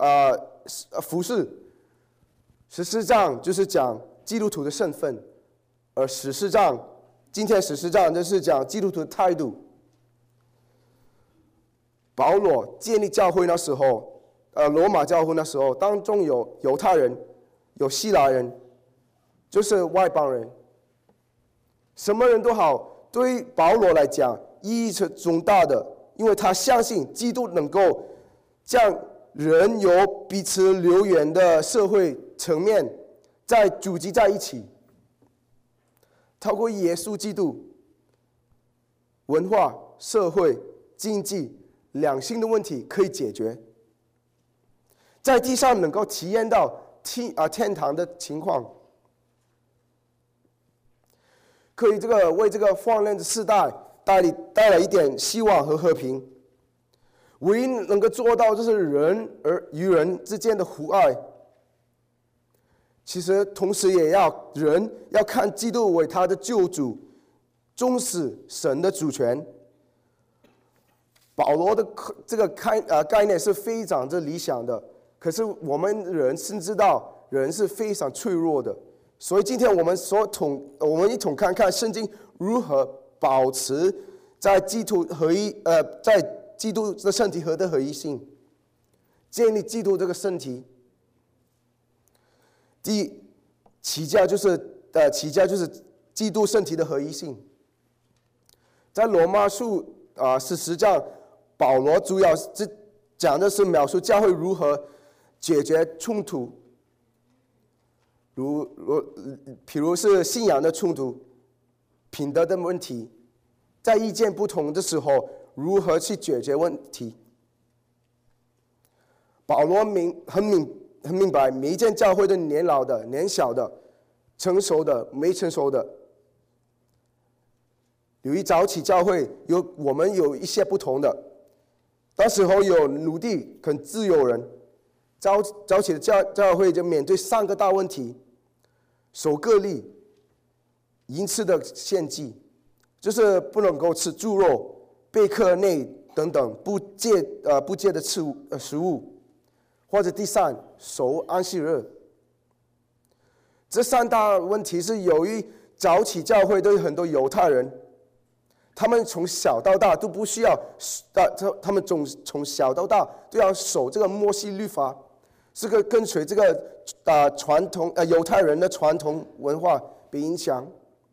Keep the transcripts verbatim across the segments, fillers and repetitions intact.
呃服事，十四章就是讲基督徒的身份，而十四章今天十四章就是讲基督徒的态度。保罗建立教会那时候，呃，罗马教会那时候，当中有犹太人，有希腊人，就是外邦人，什么人都好。对保罗来讲，意义是重大的，因为他相信基督能够将人由彼此流远的社会层面再聚集在一起，透过耶稣基督，文化、社会、经济、两性的问题可以解决，在地上能够体验到天啊天堂的情况，可以这个为这个患难的世代带来带来一点希望和和平。唯一能够做到就是人而与人之间的互爱。其实同时也要人要看基督为他的救主，重视神的主权。保罗的这个概呃概念是非常的理想的，可是我们人深知道人是非常脆弱的，所以今天我们所统我们一同看看圣经如何保持在基督合一呃在基督的身体和的合一性，建立基督这个身体。第一，起家就是呃起家就是基督身体的合一性。在罗马书啊十四章，保罗主要是讲的是描述教会如何解决冲突，如如譬如是信仰的冲突、品德的问题，在意见不同的时候如何去解决问题。保罗明很明很明白，每一间教会的年老的、年小的、成熟的、没成熟的。由于早期教会有我们有一些不同的，那时候有奴隶跟自由人。早早期的教教会就面对三个大问题：守割礼、淫吃的献祭，就是不能够吃猪肉、贝壳内等等不洁呃不洁的食物呃食物。或者第三，守安息日。这三大问题是由于早期教会都有很多犹太人，他们从小到大都不需要，他们从从小到大都要守这个摩西律法，是个跟随这个啊传统呃犹太人的传统文化被影响。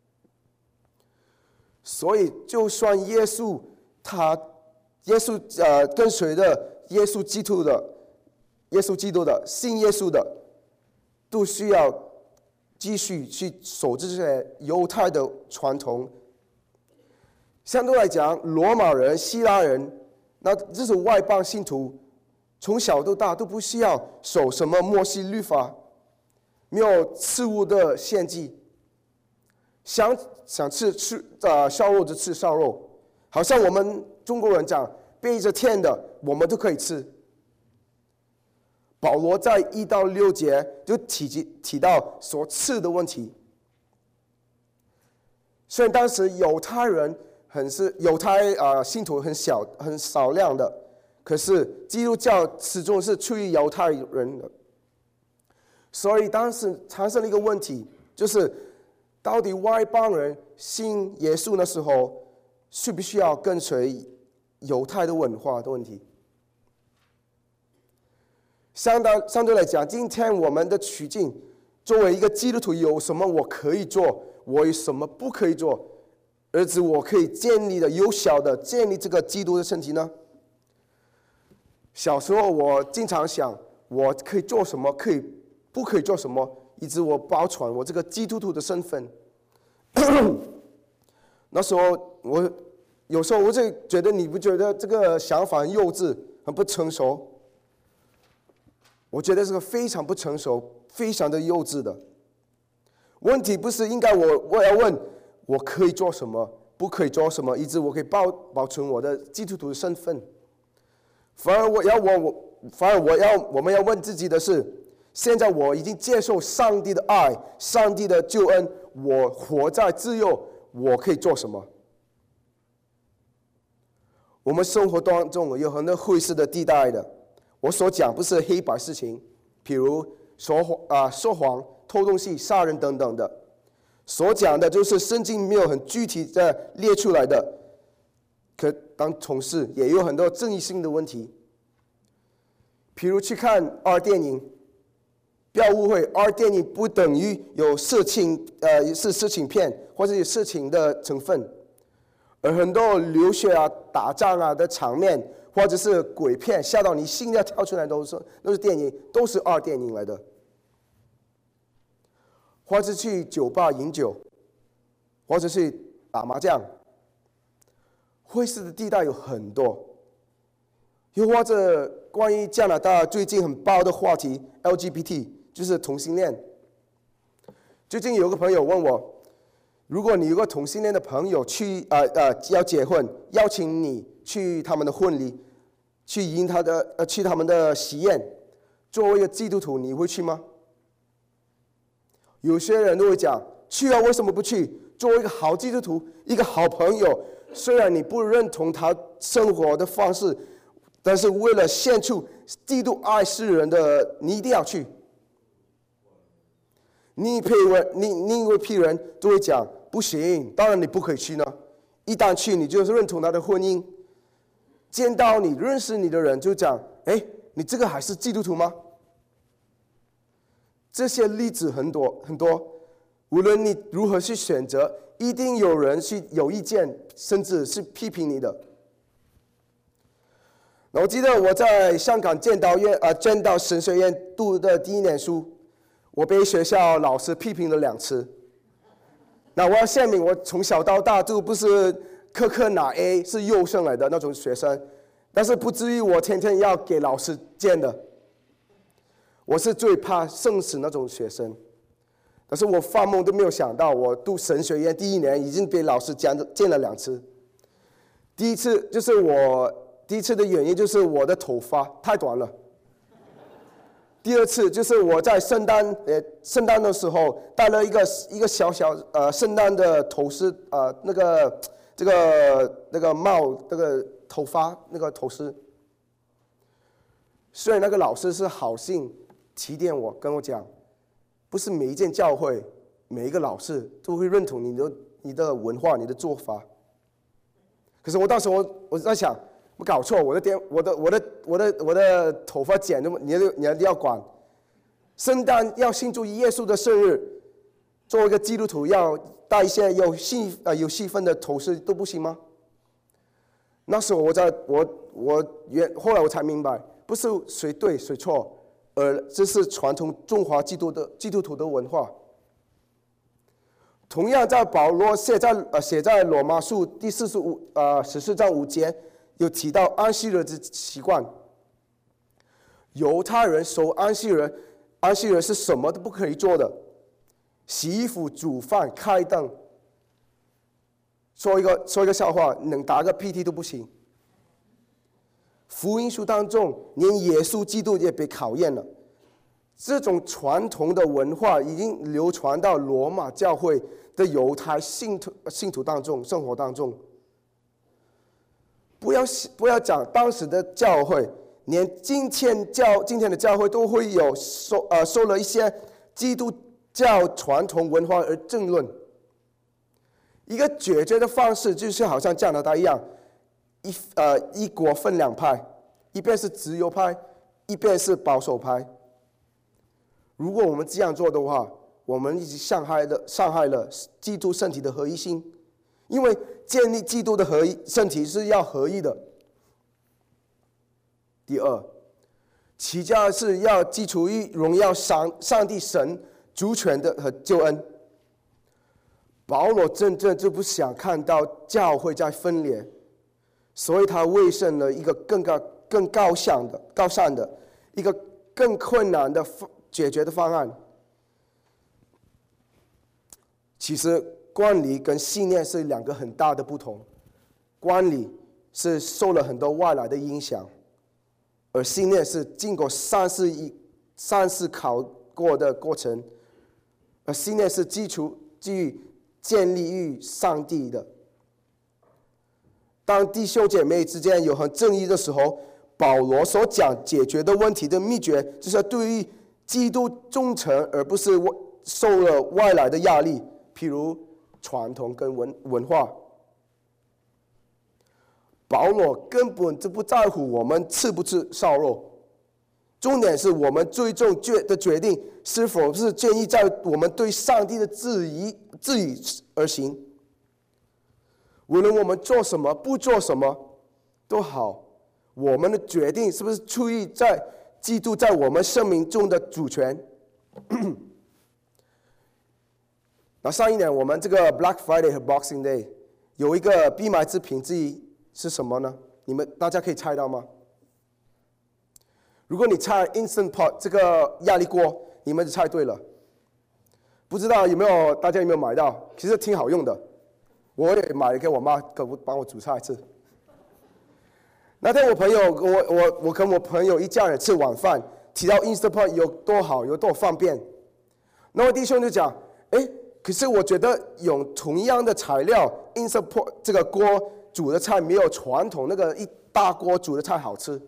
所以，就算耶稣他耶稣呃跟随的耶稣基督的。耶稣基督的信耶稣的，都需要继续去守这些犹太的传统。相对来讲，罗马人、希腊人，那这是外邦信徒，从小到大都不需要守什么摩西律法，没有吃物的献祭，想想吃吃呃烧肉就吃烧肉，好像我们中国人讲背着天的，我们都可以吃。保罗在一到六节就提及提到所吃的问题。虽然当时犹太人很是犹太啊、呃、信徒很小很少量的，可是基督教始终是出于犹太人的，所以当时产生了一个问题，就是到底外邦人信耶稣的时候，需不需要跟随犹太的文化的问题？相当相对来讲，今天我们的处境，作为一个基督徒，有什么我可以做，我有什么不可以做，而且我可以建立的有效的建立这个基督的身体呢？小时候我经常想，我可以做什么，可以不可以做什么，以致我保存我这个基督徒的身份。那时候我有时候我就觉得，你不觉得这个想法很幼稚，很不成熟？我觉得这个非常不成熟，非常的幼稚的。问题不是应该我我要问我可以做什么，不可以做什么，以致我可以保保存我的基督徒的身份。反而我要我我反而我要我们要问自己的是：现在我已经接受上帝的爱，上帝的救恩，我活在自由，我可以做什么？我们生活当中有很多灰色的地带的。 我所讲不是黑白事情，譬如说谎啊、说谎、偷东西、杀人等等的。所讲的就是圣经没有很具体的列出来的，可当同时也有很多争议性的问题。譬如去看 R 电影，不要误会 ，R 电影不等于有色情，呃，是色情片或者有色情的成分，而很多流血啊、打仗啊的场面，或者是鬼片吓到你心要跳出来都是都是电影，都是 R 电影来的。或者去酒吧饮酒，或者去打麻将，灰色的地带有很多。又或者关于加拿大最近很爆的话题 L G B T， 就是同性恋。最近有个朋友问我，如果你有个同性恋的朋友去呃呃要结婚，邀请你去他们的婚礼，去迎他的呃去他们的喜宴，作为一个基督徒，你会去吗？有些人都会讲去啊，为什么不去？作为一个好基督徒，一个好朋友，虽然你不认同他生活的方式，但是为了献出基督爱世人的，你一定要去。你批人，你另一位批人都会讲不行，当然你不可以去呢。一旦去，你就是认同他的婚姻。见到你认识你的人就讲，哎，你这个还是基督徒吗？这些例子很多很多，无论你如何去选择，一定有人去有意见，甚至是批评你的。我记得我在香港建道院啊建道神学院读的第一年书，我被学校老师批评了两次。那我要声明，我从小到大都不是科科拿 A 是优胜来的那种学生，但是不至于我天天要给老师见的。我是最怕生死那种学生，但是我发梦都没有想到，我读神学院第一年已经被老师见见了两次。第一次就是我第一次的原因就是我的头发太短了。第二次就是我在圣诞呃圣诞的时候戴了一个一个小小呃圣诞的头饰呃那个这个那个帽那个头发那个头饰。虽然那个老师是好心提点我，跟我讲，不是每一间教会每一个老师都会认同你的你的文化你的做法。可是我当时我我在想，我搞错，我的电我的我的我的我的头发剪的，你你一定要管。圣诞要庆祝耶稣的生日，作为一个基督徒要戴一些有戏呃有戏份的头饰都不行吗？那时候我在我我原后来我才明白，不是谁对谁错，而这是传统中华基督的基督徒的文化。同样，在保罗写在呃写在罗马书第四十五呃十四章五节，有提到安息日的习惯。犹太人守安息日，安息日是什么都不可以做的，洗衣服、煮饭、开灯。说一个说一个笑话，能打个屁屁都不行。福音书当中，连耶稣基督也被考验了。这种传统的文化已经流传到罗马教会的犹太信徒信徒当中，生活当中。不要不要讲当时的教会，连今天教今天的教会都会有受呃受了一些基督教传统文化而争论。一个解决的方式就是好像加拿大一样，一呃一国分两派，一边是自由派，一边是保守派。如果我们这样做的话，我们已经伤害了伤害了基督身体的合一性，因为建立基督的合一身体是要合一的。第二，起家是要基础于荣耀上上帝神主权的和救恩。保罗真正就不想看到教会在分裂，所以他卫生了一个更高更高尚的高尚的一个更困难的解决的方案。其实观礼跟信念是两个很大的不同，观礼是受了很多外来的影响，而信念是经过三思一三思考过的过程，而信念是基础基于建立于上帝的。当弟兄姐妹之间有很争议的时候， 保罗所讲解决的问题的秘诀，就是要对于基督忠诚，而不是受了外来的压力，譬如传统跟文文化。保罗根本就不在乎我们吃不吃烧肉，重点是我们最终决的决定是否是建议在我们对上帝的质疑质疑而行。无论我们做什么不做什么都好，我们的决定是不是出于在基督在我们生命中的主权？那上一年我们这个 Black Friday 和 Boxing Day 有一个必买之品之一是什么呢？你们大家可以猜到吗？如果你猜 Instant Pot 这个压力锅，你们就猜对了。不知道有没有大家有没有买到？其实挺好用的，我也买了给我妈，给我帮我煮菜吃。那天我朋友，我我我跟我朋友一家人吃晚饭，提到 Instant Pot 有多好，有多方便。那我弟兄就讲，哎，可是我觉得用同样的材料 ，Instant Pot 这个锅煮的菜没有传统那个一大锅煮的菜好吃。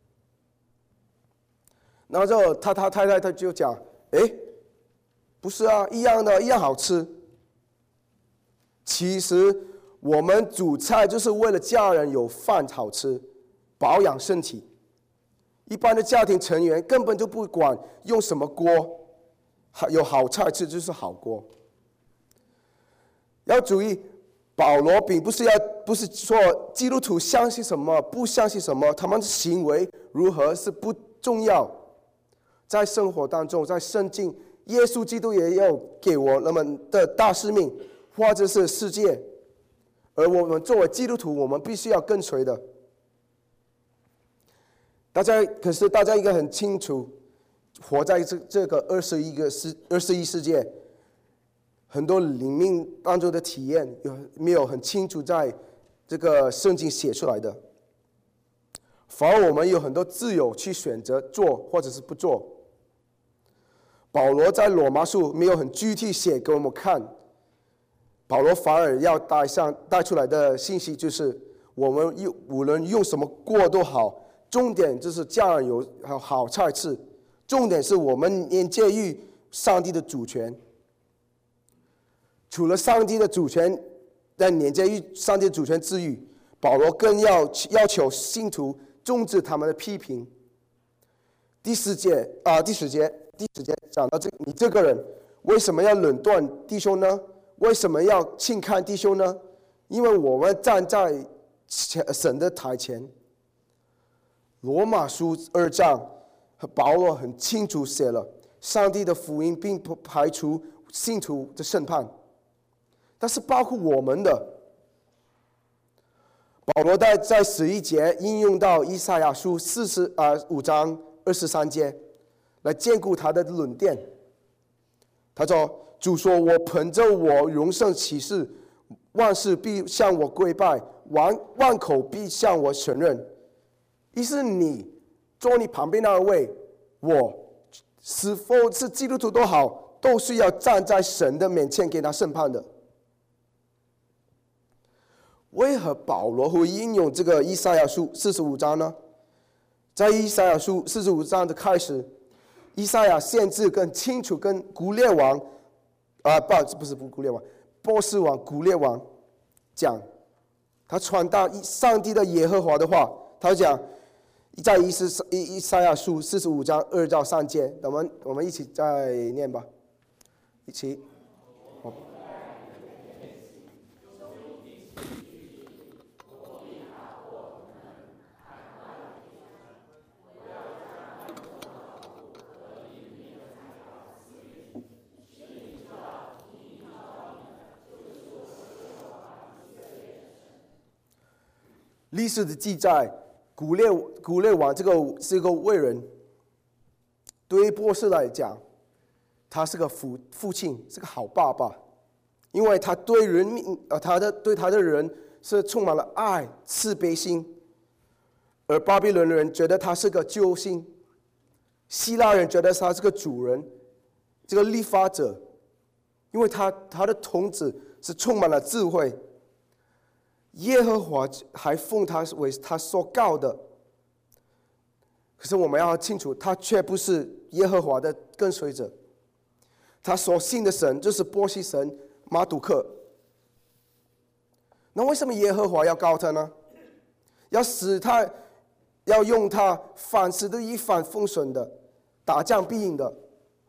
然后就他他太太他就讲，哎，不是啊，一样的，一样好吃。其实我们煮菜就是为了家人有饭好吃，保养身体。一般的家庭成员根本就不管用什么锅，有好菜吃就是好锅。要注意，保罗并不是要不是说基督徒相信什么不相信什么，他们的行为如何是不重要。在生活当中，在圣经，耶稣基督也有给我们的大使命，或者是世界，而我们作为基督徒，我们必须要跟随的。大家可是大家应该很清楚，活在这这个二十一个世二十一世界，很多灵命当中的体验有没有很清楚在这个圣经写出来的？反而我们有很多自由去选择做或者是不做。保罗在罗马书没有很具体写给我们看，保罗反而要带上带出来的信息就是，我们用无论用什么锅都好，重点就是家人有好菜吃，重点是我们连接于上帝的主权。除了上帝的主权，在连接于上帝的主权之余，保罗更要要求信徒终止他们的批评。第十节啊、呃，第十节，第十节讲到这，你这个人为什么要论断弟兄呢？为什么要轻看弟兄呢？因为我们站在神的台前。罗马书二章和保罗很清楚写了，上帝的福音并不排除信徒的审判，但是包括我们的。保罗在在十一节应用到以赛亚书四十啊五章二十三节，来兼顾他的论点。他说：“主说，我凭着我荣胜启示，万事必向我跪拜，万万口必向我承认。”意思你坐你旁边那位，我是否是基督徒都好，都是要站在神的面前给他审判的。为何保罗会应用这个以赛亚书四十五章呢？在以赛亚书四十五章的开始，以赛亚先知更清楚跟古列王啊、呃、不不是古列王，波斯王古列王讲，他传达上帝的耶和华的话，他讲在以斯以赛亚书四十五章二到三节，我们我们一起再念吧，一起。历史的记载，古列古列王这个是一个伟人，对于波斯来讲，他是个父父亲，是个好爸爸，因为他对人民呃他的对他的人是充满了爱慈悲心，而巴比伦人觉得他是个救星，希腊人觉得他是个主人，这个立法者，因为他他的统治是充满了智慧。耶和华还奉他为他所告的， 可是我们要清楚，他却不是耶和华的跟随者。他所信的神就是波西神马杜克。那为什么耶和华要告他呢？要使他，要用他凡事都一帆风顺的，打仗必赢的。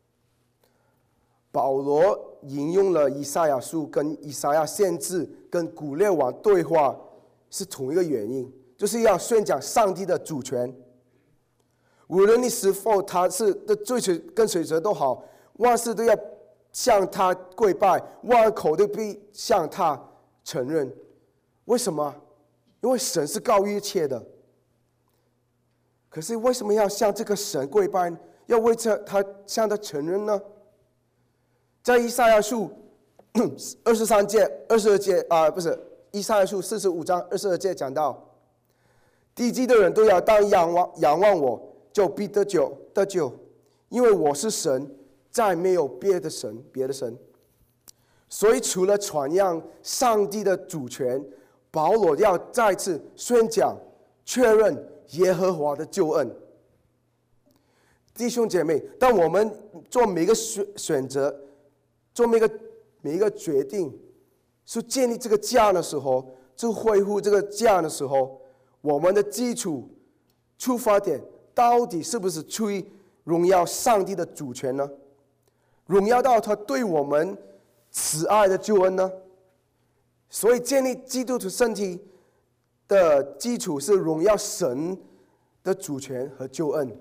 保罗引用了以赛亚书，跟以赛亚先知跟古列王对话是同一个原因，就是要宣讲上帝的主权。无论你是否他是的追随跟随者都好，万事都要向他跪拜，万口都必向他承认。为什么？因为神是高于一切的。可是为什么要向这个神跪拜，要为这他向他承认呢？在以赛亚书二十三节、二十二节啊、呃，不是以赛亚书四十五章二十二节讲到，地基的人都要当仰望仰望我，就必得救得救，因为我是神，再没有别的神别的神。所以除了传扬上帝的主权，保罗要再次宣讲确认耶和华的救恩。弟兄姐妹，当我们做每个选选择，做每个每一个决定，是建立这个家的时候，就恢复这个家的时候，我们的基础出发点到底是不是出于荣耀上帝的主权呢？荣耀到他对我们慈爱的救恩呢？所以建立基督徒身体的基础是荣耀神的主权和救恩。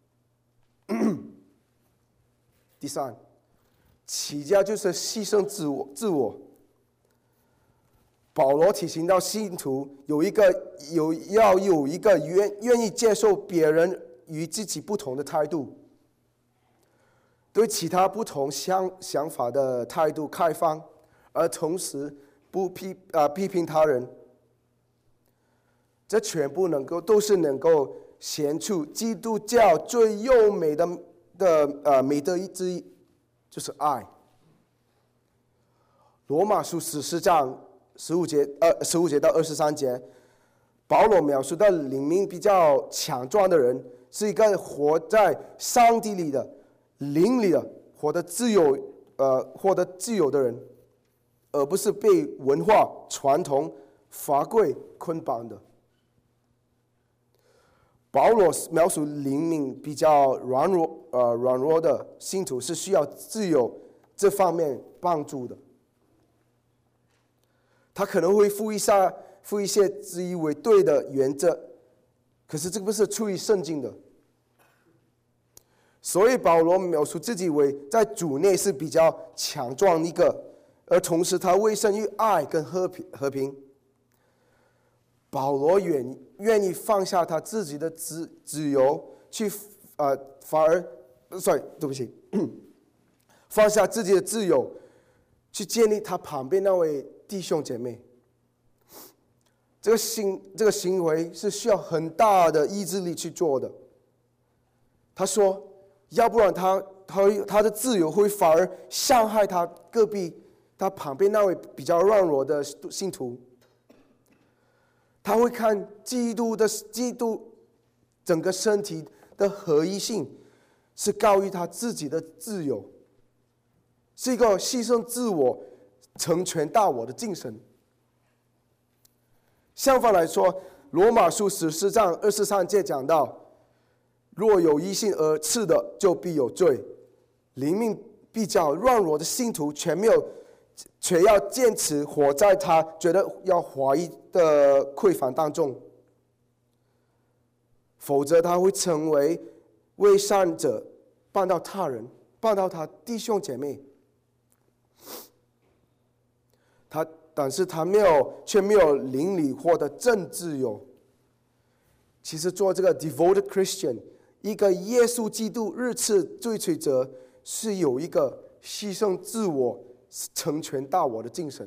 第三，起家就是牺牲自我，自我。保罗提醒到信徒有一个有要有一个愿愿意接受别人与自己不同的态度，对其他不同想想法的态度开放，而同时不批啊、呃、批评他人。这全部能够都是能够显出基督教最优美的的呃美德之一，就是爱。罗马书十四章十五节呃十五节到二十三节，保罗描述到灵命比较强壮的人，是一个活在上帝里的灵里的，活得自由呃活得自由的人，而不是被文化传统法规捆绑的。保罗描述灵命比较软弱呃软弱的信徒是需要自由这方面帮助的。他可能会附一下附一些自以为对的原则，可是这个不是出于圣经的。所以保罗描述自己为在主内是比较强壮一个，而同时他委身于爱跟和平和平。保罗愿愿意放下他自己的自自由，去呃反而，sorry， 对不起，放下自己的自由，去建立他旁边那位弟兄姐妹。这个行这个行为是需要很大的意志力去做的。他说，要不然他他他的自由会反而伤害他隔壁他旁边那位比较软弱的信徒。他会看基督的基督整个身体的合一性是高于他自己的自由，是一个牺牲自我成全大我的精神。相反来说，罗马书十四章二十三节讲到，若有因信而赐的，就必有罪。灵命比较软弱的信徒却没有却要坚持活在他觉得要怀疑的匮乏当中，否则他会成为为善者，绊到他人，绊到他弟兄姐妹。他但是他没有却没有灵里获得真自由。其实做这个 devoted Christian， 一个耶稣基督日次追随者，是有一个牺牲自我成全大我的精神。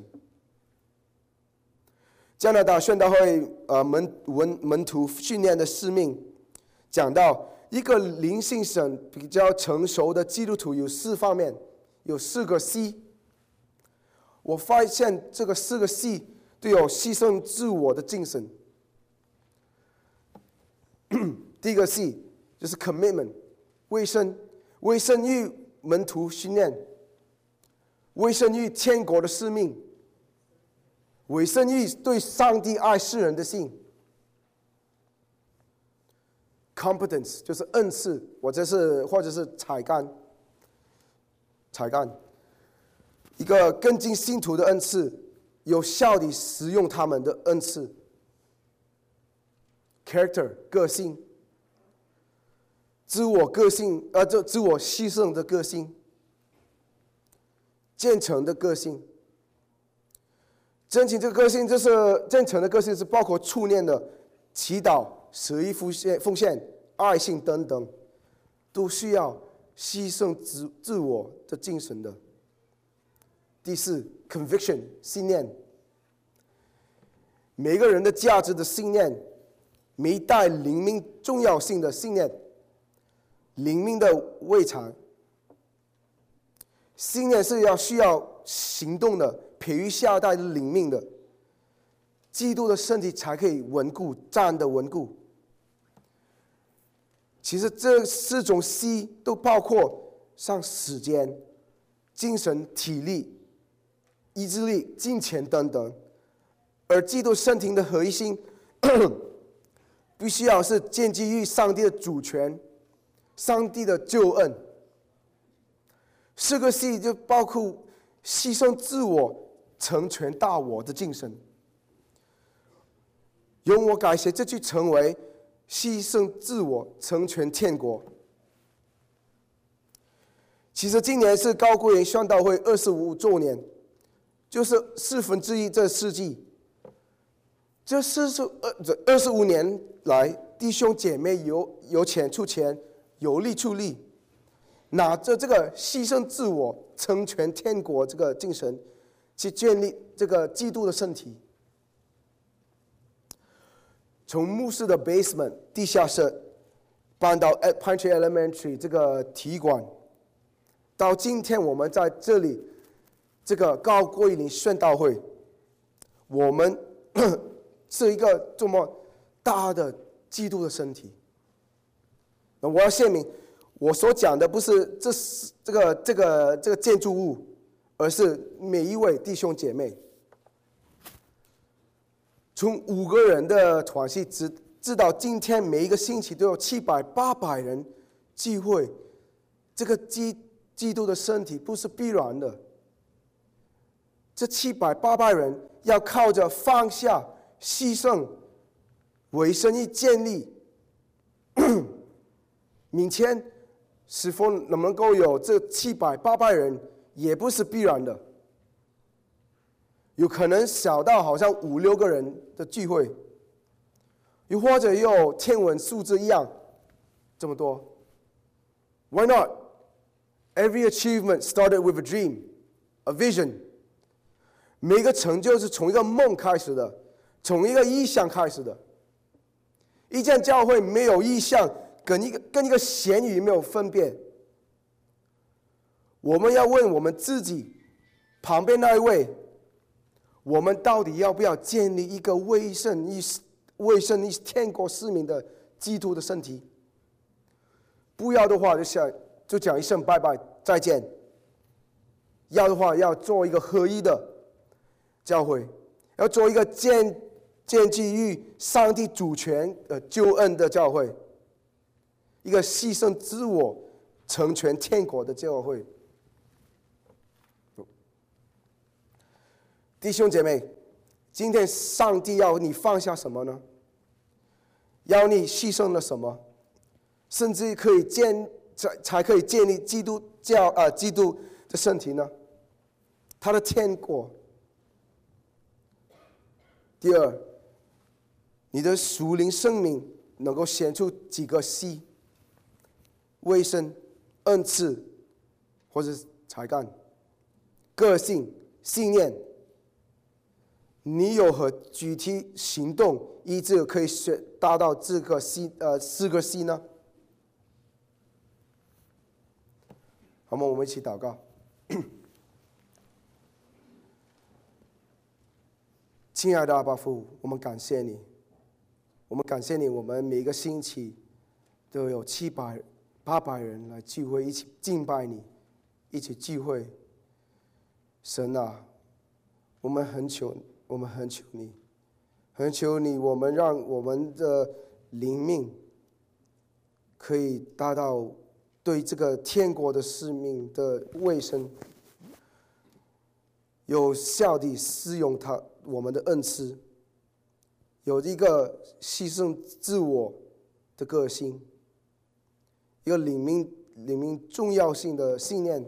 加拿大宣道会呃门门门徒训练的使命讲到，一个灵性上比较成熟的基督徒有四方面，有四个 C。我发现这个四个 C 都有牺牲自我的精神。第一个 C 就是 commitment， 委身，委身于门徒训练，委身于天国的使命，委身于对上帝爱世人的心。competence 就是恩赐，或者是或者是才干，才干，一个跟进信徒的恩赐，有效地使用他们的恩赐。character 个性，自我个性，呃，这自我牺牲的个性，虔诚的个性。真情这个个性，就是真诚的个性，是包括触念的祈祷、舍义奉献、奉献、爱心等等，都需要牺牲自自我的精神的。第四 ，conviction 信念，每个人的价值的信念，每一代灵命重要性的信念，灵命的胃肠。信念是要需要行动的，培育下一代的灵命的，基督的身体才可以稳固，站得稳固。其实这四种 C 都包括像时间、精神、体力、意志力、金钱等等，而基督身体的核心必须要是建基于上帝的主权、上帝的救恩。四个 C 就包括牺牲自我、成全大我的精神。用我改写这句成为牺牲自我，成全天国。其实今年是高贵人宣道会二十五周年，就是四分之一这世纪。这四十二这二十五年来，弟兄姐妹有有钱出钱，有力出力，拿着这个牺牲自我、成全天国这个精神，去建立这个基督的身体。从牧师的 basement 地下室搬到 Pine Tree Elementary 这个体育馆，到今天我们在这里这个高贵林宣道会，我们是一个这么大的基督的身体。那我要声明，我所讲的不是这是这个这个这个建筑物，而是每一位弟兄姐妹。从五个人的团契直直到今天，每一个星期都有七百八百人聚会。这个基基督的身体不是必然的，这七百八百人要靠着放下、牺牲、委身于建立。明天是否能不能够有这七百八百人，也不是必然的。有可能小到好像五六个人的聚会，又或者有天文数字一样这么多。Why not? Every achievement started with a dream, a vision. 每个成就是从一个梦开始的，从一个意象开始的。一间教会没有意象，跟一个跟一个咸鱼没有分别。我们要问我们自己，旁边那一位，我们到底要不要建立一个为圣于为圣于天国市民的基督的身体？不要的话就想就讲一声拜拜再见。要的话要做一个合一的教会，要做一个建建基于上帝主权的救恩的教会，一个牺牲自我成全天国的教会。弟兄姐妹，今天上帝要你放下什么呢？要你牺牲了什么？甚至可以建才才可以建立基督教啊、呃、基督的身体呢？他的天国。第二，你的属灵生命能够显出几个 C： 卫生、恩赐，或者才干、个性、信念。你有何具体行动，以致可以达到这个 C 呃四个 C 呢？好吗？我们一起祷告。亲爱的阿爸父，我们感谢你，我们感谢你，我们每个星期都有七百、八百人来聚会，一起敬拜你，一起聚会。神啊，我们很求，我们很求你，很求你，我们让我们的灵命可以达到对这个天国的使命的卫生，有效地使用它我们的恩赐，有一个牺牲自我的个性，一个灵命灵命重要性的信念。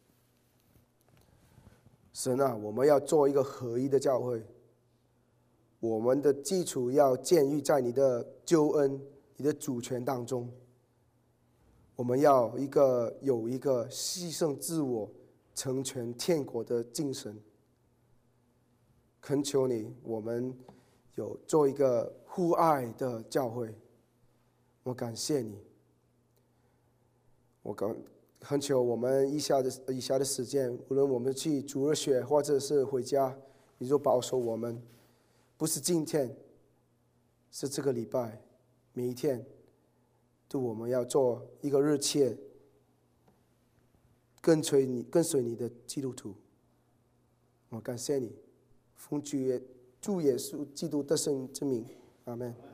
神啊，我们要做一个合一的教会，我们的基础要建立在你的救恩、你的主权当中。我们要一个有一个牺牲自我、成全天国的精神。恳求你，我们有做一个互爱的教会。我感谢你，我感恳求我们以下的以下的时间，无论我们去主日学或者是回家，你就保守我们，不是今天，是这个礼拜，每一天，都我们要做一个热切跟随你、跟随你的基督徒。我感谢你，奉主耶主耶稣基督的圣之名，阿们。